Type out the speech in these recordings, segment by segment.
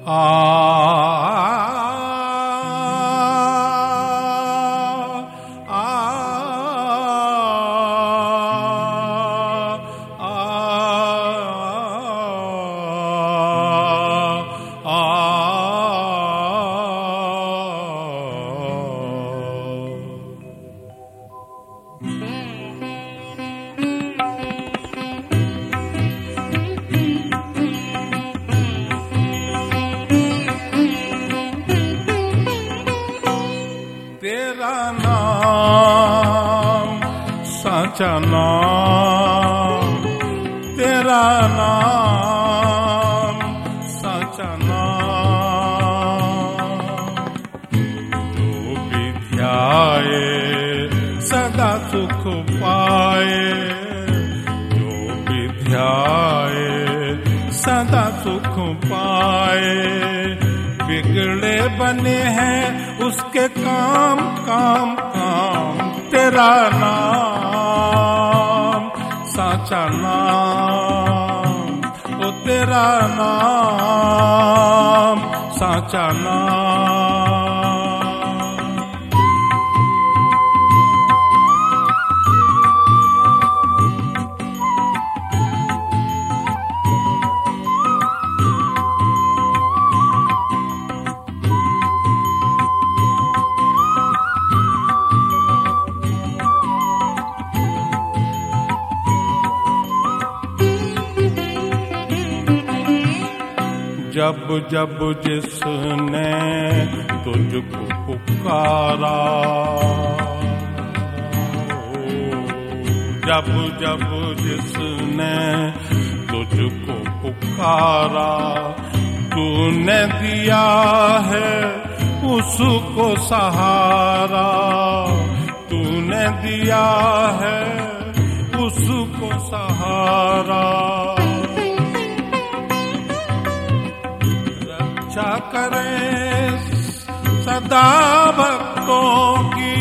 साचा नाम, तेरा नाम साचा नाम। जो भी ध्याए सदा सुख पाए, जो भी ध्याए सदा सुख पाए। बिगड़े बने हैं उसके काम काम काम, तेरा नाम साचा नाम, ओ तेरा नाम साचा नाम। जब जब जिसने तुझको पुकारा, जब जब जिसने तुझको पुकारा, तूने दिया है उसको सहारा, तूने दिया है उसको सहारा। रक्षा करे सदा भक्तों की,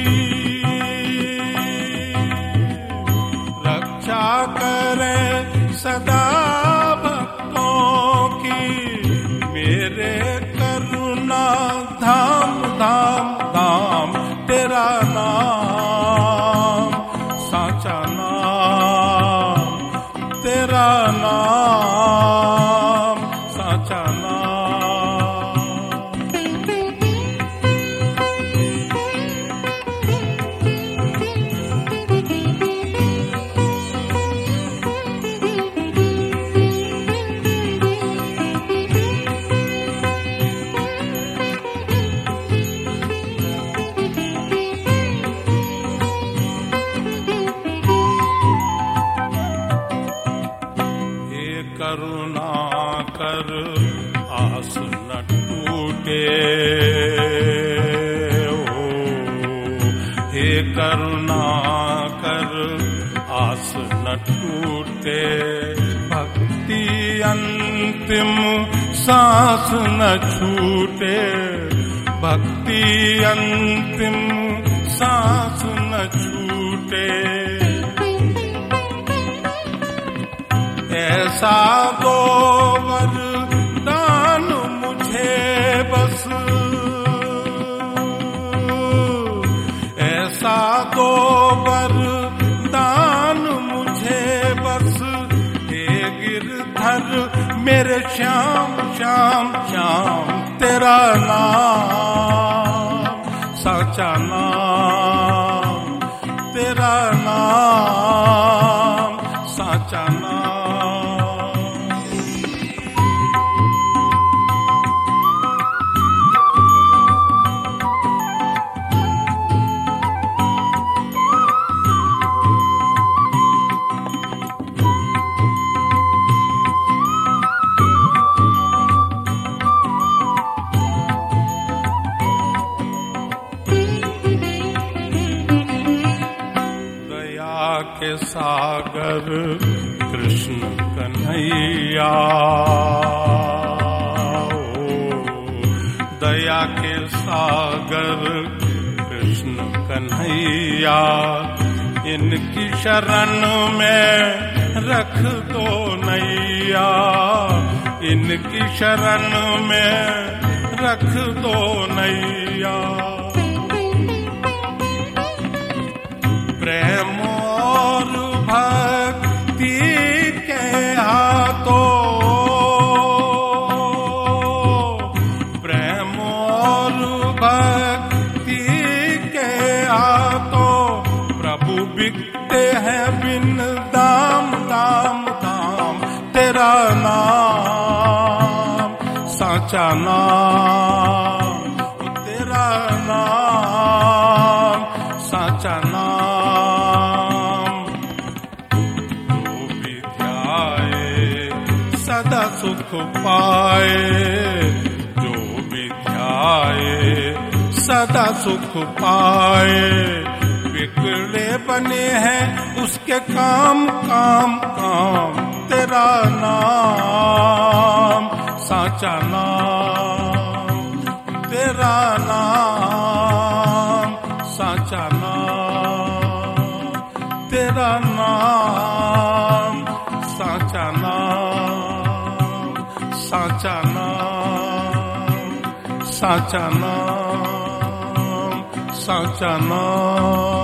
रक्षा करे सदा भक्तों की। मेरे करुणा धाम धाम धाम, तेरा नाम साचा नाम, तेरा नाम साचा नाम। करुणा कर आस न टूटे, ओ हे करुणा कर आस न टूटे। भक्ति अंतिम सांस न छूटे, भक्ति अंतिम सांस न छूटे। ऐसा दो वरदान मुझे बस, ऐसा दो वरदान मुझे बस। हे गिरधर मेरे श्याम श्याम श्याम, तेरा नाम साचा नाम, तेरा नाम साचा नाम। के सागर कृष्ण कन्हैया, दया के सागर कृष्ण कन्हैया। इनकी शरण में रख दो नैया, इन इनकी शरण में रख दो नैया। प्रेम और भक्ति के हाथों, प्रेम और भक्ति के हाथों प्रभु बिकते हैं बिन दाम दाम दाम। तेरा नाम साचा नाम, तेरा नाम साचा नाम। जो भी ध्याए सदा सुख पाए, जो भी ध्याए सदा सुख पाए। बिगड़े बने हैं उसके काम काम काम। तेरा नाम साचा नाम, तेरा नाम साचा नाम, तेरा नाम साचा नाम, साचा नाम, साचा नाम, साचा नाम।